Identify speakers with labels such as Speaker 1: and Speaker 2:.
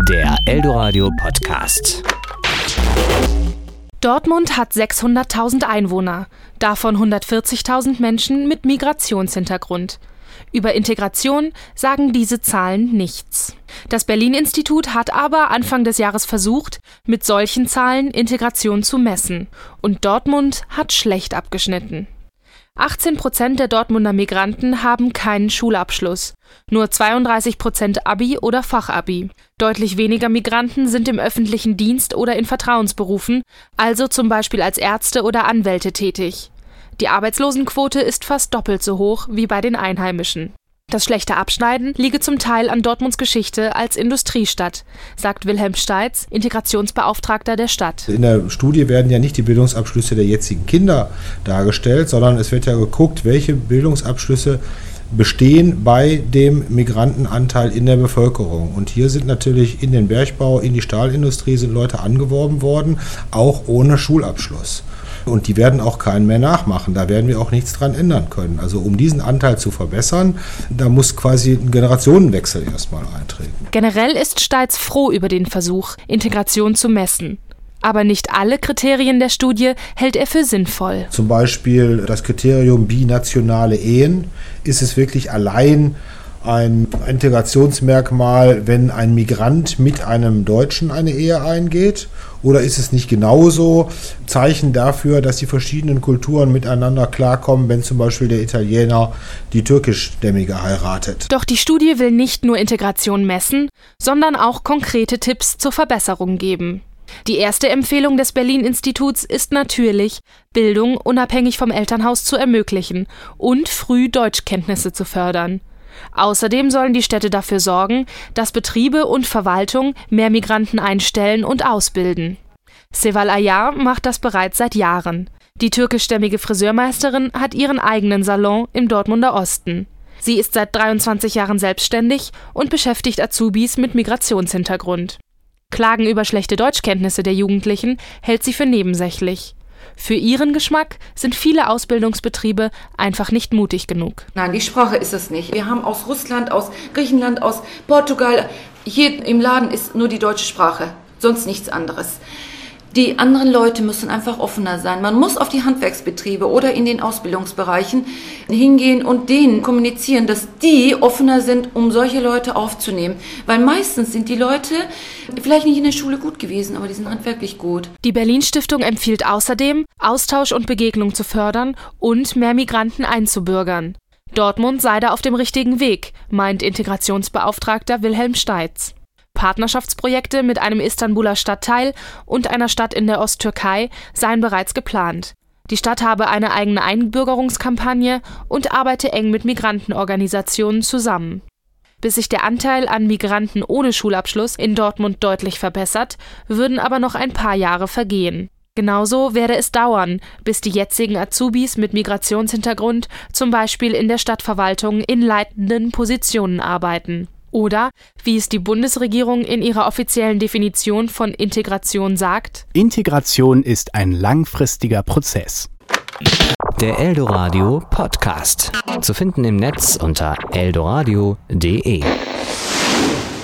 Speaker 1: Der Eldoradio Podcast.
Speaker 2: Dortmund hat 600.000 Einwohner, davon 140.000 Menschen mit Migrationshintergrund. Über Integration sagen diese Zahlen nichts. Das Berlin-Institut hat aber Anfang des Jahres versucht, mit solchen Zahlen Integration zu messen. Und Dortmund hat schlecht abgeschnitten. 18% der Dortmunder Migranten haben keinen Schulabschluss, nur 32% Abi oder Fachabi. Deutlich weniger Migranten sind im öffentlichen Dienst oder in Vertrauensberufen, also zum Beispiel als Ärzte oder Anwälte tätig. Die Arbeitslosenquote ist fast doppelt so hoch wie bei den Einheimischen. Das schlechte Abschneiden liege zum Teil an Dortmunds Geschichte als Industriestadt, sagt Wilhelm Steitz, Integrationsbeauftragter der Stadt.
Speaker 3: In der Studie werden ja nicht die Bildungsabschlüsse der jetzigen Kinder dargestellt, sondern es wird ja geguckt, welche Bildungsabschlüsse bestehen bei dem Migrantenanteil in der Bevölkerung. Und hier sind natürlich in den Bergbau, in die Stahlindustrie sind Leute angeworben worden, auch ohne Schulabschluss. Und die werden auch keinen mehr nachmachen. Da werden wir auch nichts dran ändern können. Also um diesen Anteil zu verbessern, da muss quasi ein Generationenwechsel erstmal eintreten.
Speaker 2: Generell ist Steitz froh über den Versuch, Integration zu messen. Aber nicht alle Kriterien der Studie hält er für sinnvoll.
Speaker 3: Zum Beispiel das Kriterium binationale Ehen. Ist es wirklich allein ein Integrationsmerkmal, wenn ein Migrant mit einem Deutschen eine Ehe eingeht? Oder ist es nicht genauso Zeichen dafür, dass die verschiedenen Kulturen miteinander klarkommen, wenn zum Beispiel der Italiener die türkischstämmige heiratet?
Speaker 2: Doch die Studie will nicht nur Integration messen, sondern auch konkrete Tipps zur Verbesserung geben. Die erste Empfehlung des Berlin-Instituts ist natürlich, Bildung unabhängig vom Elternhaus zu ermöglichen und früh Deutschkenntnisse zu fördern. Außerdem sollen die Städte dafür sorgen, dass Betriebe und Verwaltung mehr Migranten einstellen und ausbilden. Seval Ayar macht das bereits seit Jahren. Die türkischstämmige Friseurmeisterin hat ihren eigenen Salon im Dortmunder Osten. Sie ist seit 23 Jahren selbstständig und beschäftigt Azubis mit Migrationshintergrund. Klagen über schlechte Deutschkenntnisse der Jugendlichen hält sie für nebensächlich. Für ihren Geschmack sind viele Ausbildungsbetriebe einfach nicht mutig genug.
Speaker 4: Nein, die Sprache ist es nicht. Wir haben aus Russland, aus Griechenland, aus Portugal, hier im Laden ist nur die deutsche Sprache, sonst nichts anderes. Die anderen Leute müssen einfach offener sein. Man muss auf die Handwerksbetriebe oder in den Ausbildungsbereichen hingehen und denen kommunizieren, dass die offener sind, um solche Leute aufzunehmen. Weil meistens sind die Leute vielleicht nicht in der Schule gut gewesen, aber die sind handwerklich gut.
Speaker 2: Die Berlin-Stiftung empfiehlt außerdem, Austausch und Begegnung zu fördern und mehr Migranten einzubürgern. Dortmund sei da auf dem richtigen Weg, meint Integrationsbeauftragter Wilhelm Steitz. Partnerschaftsprojekte mit einem Istanbuler Stadtteil und einer Stadt in der Osttürkei seien bereits geplant. Die Stadt habe eine eigene Einbürgerungskampagne und arbeite eng mit Migrantenorganisationen zusammen. Bis sich der Anteil an Migranten ohne Schulabschluss in Dortmund deutlich verbessert, würden aber noch ein paar Jahre vergehen. Genauso werde es dauern, bis die jetzigen Azubis mit Migrationshintergrund zum Beispiel in der Stadtverwaltung in leitenden Positionen arbeiten. Oder, wie es die Bundesregierung in ihrer offiziellen Definition von Integration sagt:
Speaker 1: Integration ist ein langfristiger Prozess. Der Eldoradio Podcast. Zu finden im Netz unter eldoradio.de.